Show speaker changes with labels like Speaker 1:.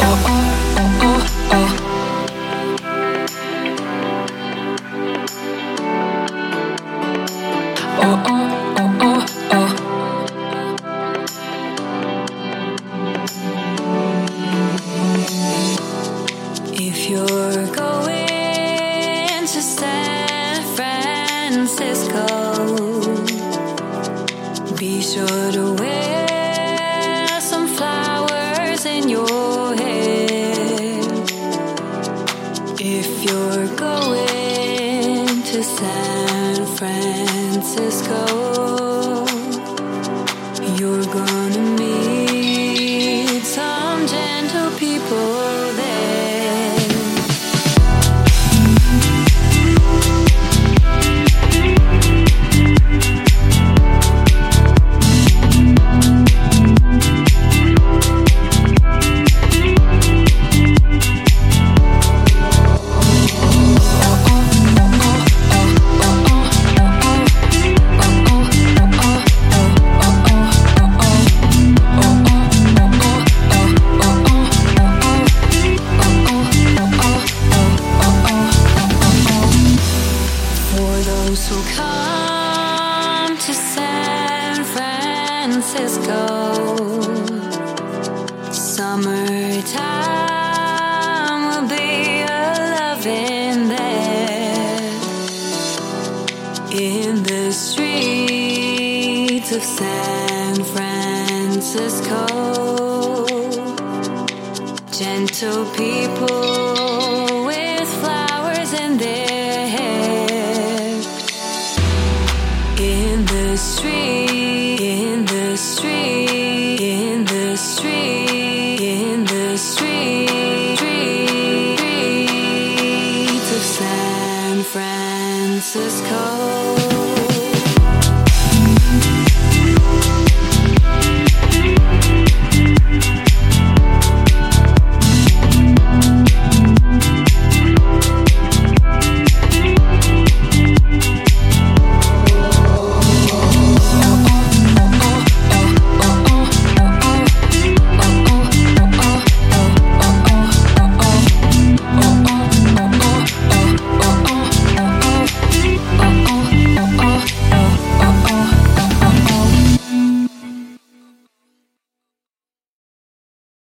Speaker 1: If you're going to San Francisco, be sure to wear some flowers in your hair. If you're going to San Francisco, you're gonna meet some gentle people there. Those who come to San Francisco, summertime will be a-lovin' there. In the streets of San Francisco, gentle people